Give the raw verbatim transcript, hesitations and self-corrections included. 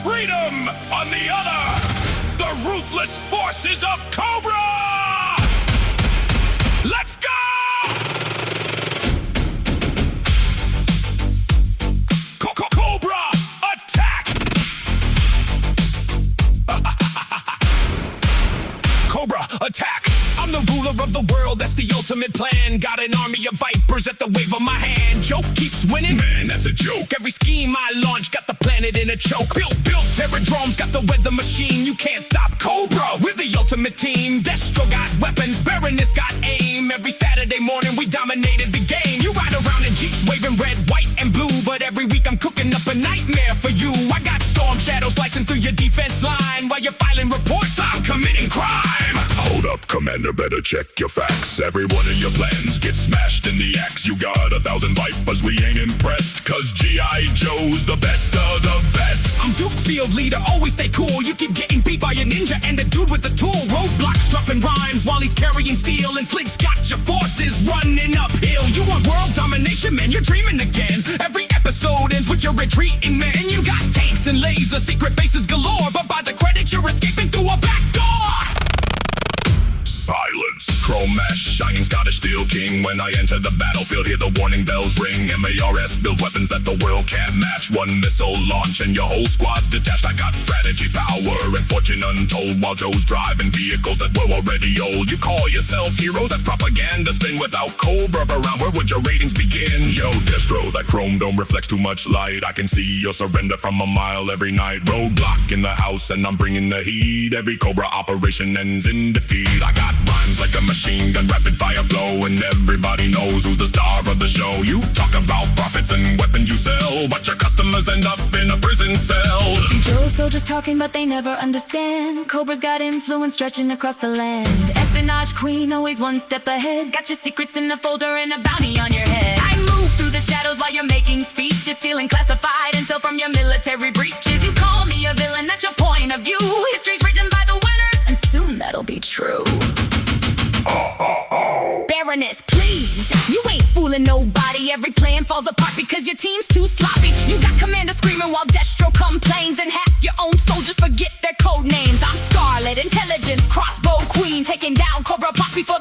freedom on the other. The ruthless forces of Cobra! Let's go! Cobra attack! Cobra attack! I'm the ruler of the world, that's the ultimate plan. Got an army of vipers at the wave of my hand. Joke keeps winning, man, that's a joke. Every scheme I launch got the planet in a choke. Built, built, Terradrome's got the weather machine. You can't stop Cobra, we're the ultimate team. Destro got weapons, Baroness got aim. Every Saturday morning we dominated the game. You ride around in Jeeps waving red, white, and blue, but every week I'm cooking up a nightmare for you. I got storm shadows slicing through your defense line. While you're filing reports, I'm committing crime. Hold up, Commander, better check your facts. Every one of your plans gets smashed in the axe. You got a thousand vipers, we ain't impressed, cause G I Joe's the best of the best. I'm Duke Field Leader, always stay cool. You keep getting beat by a ninja and a dude with a tool. Roadblocks dropping rhymes while he's carrying steel, and Flink's got your forces running uphill. You want world domination, man, you're dreaming again. Every episode ends with your retreating, man. You got tanks and lasers, secret bases galore, but by the credit you're escaping through a back door. Silence. Chrome Mesh, shining Scottish Steel King. When I enter the battlefield, hear the warning bells ring. M A R S builds weapons that the world can't match. One missile launch and your whole squad's detached. I got strategy, power, and fortune untold, while Joe's driving vehicles that were already old. You call yourselves heroes, that's propaganda spin. Without Cobra around, where would your ratings begin? Yo, Destro, that chrome dome reflects too much light. I can see your surrender from a mile every night. Roadblock in the house and I'm bringing the heat. Every Cobra operation ends in defeat. I got rhymes like a machine gun, rapid fire flow, and everybody knows who's the star of the show. You talk about profits and weapons you sell, but your customers end up in a prison cell. Joe's soldiers talking, but they never understand. Cobra's got influence stretching across the land. Espionage queen, always one step ahead. Got your secrets in a folder and a bounty on your head. I move through the shadows while you're making speeches, stealing classified intel from your military breaches. You call me a villain, that's your point of view. History's written by the winners, and soon that'll be true. Oh, oh, oh. Baroness, please, you ain't fooling nobody. Every plan falls apart because your team's too sloppy. You got Commander screaming while Destro complains, and half your own soldiers forget their code names. I'm Scarlet, Intelligence, Crossbow Queen, taking down Cobra Posse before